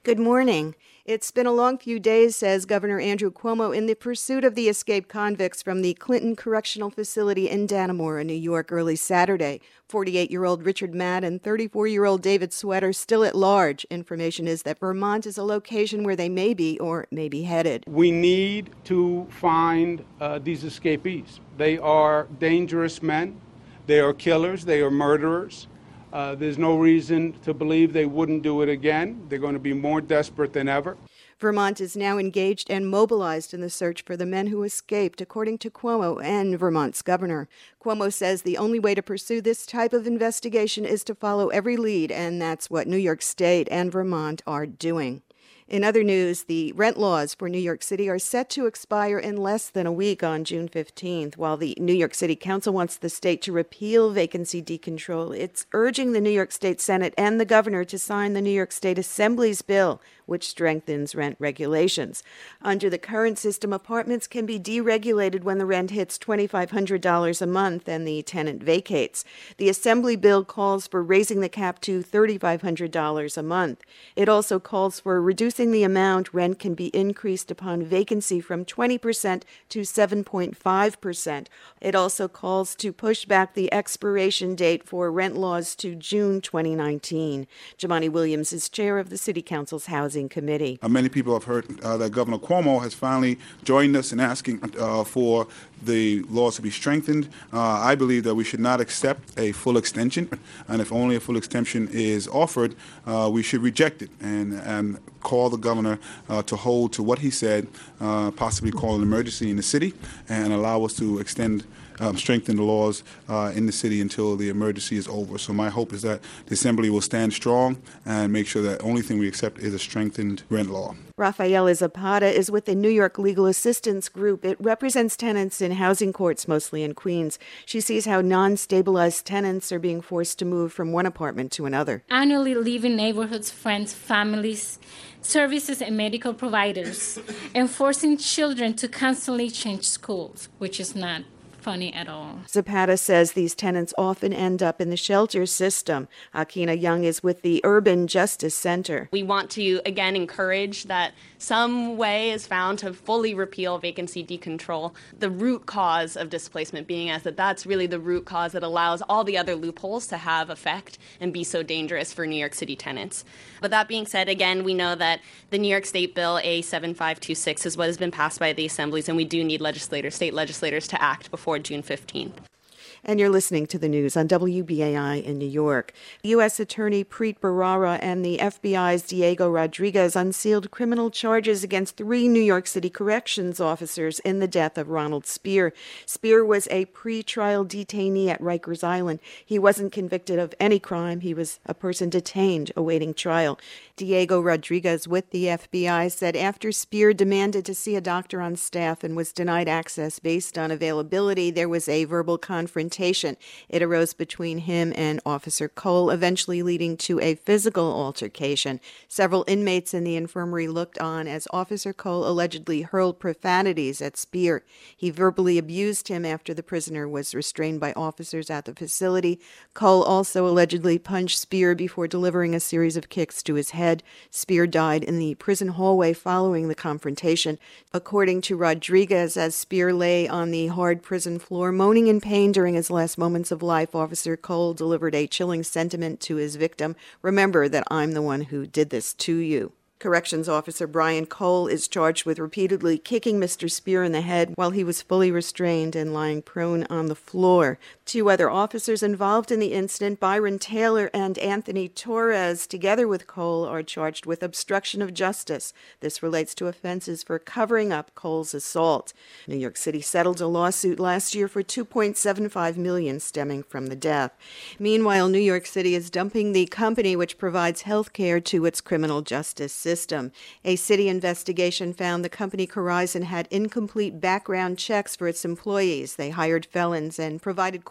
Good morning. It's been a long few days, says Governor Andrew Cuomo, in the pursuit of the escaped convicts from the Clinton Correctional Facility in Dannemora, New York, early Saturday. 48-year-old Richard Matt and 34-year-old David Sweater still at large. Information is that Vermont is a location where they may be or may be headed. We need to find these escapees. They are dangerous men. They are killers. They are murderers. There's no reason to believe they wouldn't do it again. They're going to be more desperate than ever. Vermont is now engaged and mobilized in the search for the men who escaped, according to Cuomo and Vermont's governor. Cuomo says the only way to pursue this type of investigation is to follow every lead, and that's what New York State and Vermont are doing. In other news, the rent laws for New York City are set to expire in less than a week on June 15th. While the New York City Council wants the state to repeal vacancy decontrol, it's urging the New York State Senate and the governor to sign the New York State Assembly's bill, which strengthens rent regulations. Under the current system, apartments can be deregulated when the rent hits $2,500 a month and the tenant vacates. The Assembly bill calls for raising the cap to $3,500 a month. It also calls for reducing the amount rent can be increased upon vacancy from 20% to 7.5%. It also calls to push back the expiration date for rent laws to June 2019. Jumaane Williams is chair of the City Council's Housing Committee. Many people have heard that Governor Cuomo has finally joined us in asking for the laws to be strengthened. I believe that we should not accept a full extension, and if only a full extension is offered, we should reject it and call the governor to hold to what he said, possibly call an emergency in the city and allow us to strengthen the laws in the city until the emergency is over. So my hope is that the Assembly will stand strong and make sure that the only thing we accept is a strengthened rent law. Rafaela Zapata is with the New York Legal Assistance Group. It represents tenants in housing courts, mostly in Queens. She sees how non-stabilized tenants are being forced to move from one apartment to another. Annually live in neighborhoods, friends, families, services, and medical providers, and forcing children to constantly change schools, which is not funny at all. Zapata says these tenants often end up in the shelter system. Akina Young is with the Urban Justice Center. We want to, again, encourage that some way is found to fully repeal vacancy decontrol. The root cause of displacement being as that's really the root cause that allows all the other loopholes to have effect and be so dangerous for New York City tenants. But that being said, again, we know that the New York State Bill A7526 is what has been passed by the assemblies, and we do need state legislators to act before June 15th. And you're listening to the news on WBAI in New York. U.S. Attorney Preet Bharara and the FBI's Diego Rodriguez unsealed criminal charges against 3 New York City corrections officers in the death of Ronald Spear. Spear was a pre-trial detainee at Rikers Island. He wasn't convicted of any crime. He was a person detained awaiting trial. Diego Rodriguez with the FBI said after Spear demanded to see a doctor on staff and was denied access based on availability, there was a verbal confrontation. It arose between him and Officer Cole, eventually leading to a physical altercation. Several inmates in the infirmary looked on as Officer Cole allegedly hurled profanities at Spear. He verbally abused him after the prisoner was restrained by officers at the facility. Cole also allegedly punched Spear before delivering a series of kicks to his head. Spear died in the prison hallway following the confrontation. According to Rodriguez, as Spear lay on the hard prison floor, moaning in pain during his last moments of life, Officer Cole delivered a chilling sentiment to his victim. "Remember that I'm the one who did this to you." Corrections Officer Brian Cole is charged with repeatedly kicking Mr. Spear in the head while he was fully restrained and lying prone on the floor. 2 other officers involved in the incident, Byron Taylor and Anthony Torres, together with Cole, are charged with obstruction of justice. This relates to offenses for covering up Cole's assault. New York City settled a lawsuit last year for $2.75 million stemming from the death. Meanwhile, New York City is dumping the company which provides health care to its criminal justice system. A city investigation found the company Corizon had incomplete background checks for its employees. They hired felons and provided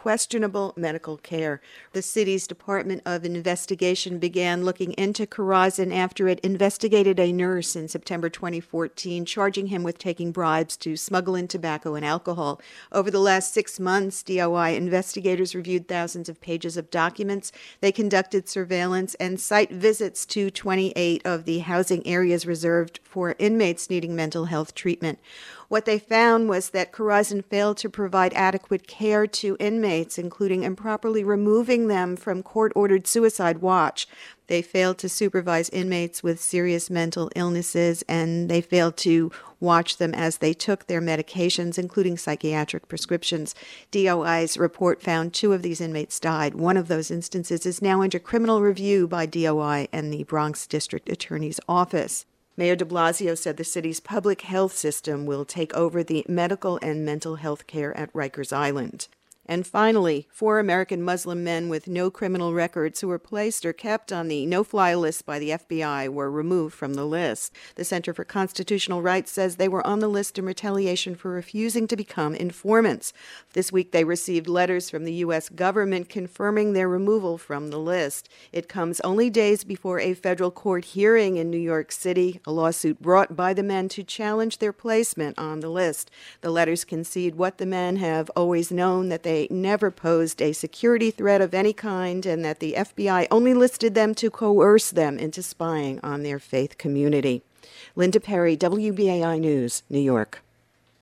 questionable medical care. The city's Department of Investigation began looking into Corazon after it investigated a nurse in September 2014, charging him with taking bribes to smuggle in tobacco and alcohol. Over the last 6 months, DOI investigators reviewed thousands of pages of documents. They conducted surveillance and site visits to 28 of the housing areas reserved for inmates needing mental health treatment. What they found was that Corazon failed to provide adequate care to inmates, including improperly removing them from court-ordered suicide watch. They failed to supervise inmates with serious mental illnesses, and they failed to watch them as they took their medications, including psychiatric prescriptions. DOI's report found 2 of these inmates died. One of those instances is now under criminal review by DOI and the Bronx District Attorney's Office. Mayor de Blasio said the city's public health system will take over the medical and mental health care at Rikers Island. And finally, 4 American Muslim men with no criminal records who were placed or kept on the no-fly list by the FBI were removed from the list. The Center for Constitutional Rights says they were on the list in retaliation for refusing to become informants. This week they received letters from the U.S. government confirming their removal from the list. It comes only days before a federal court hearing in New York City, a lawsuit brought by the men to challenge their placement on the list. The letters concede what the men have always known, that they never posed a security threat of any kind and that the FBI only listed them to coerce them into spying on their faith community. Linda Perry, WBAI News, New York.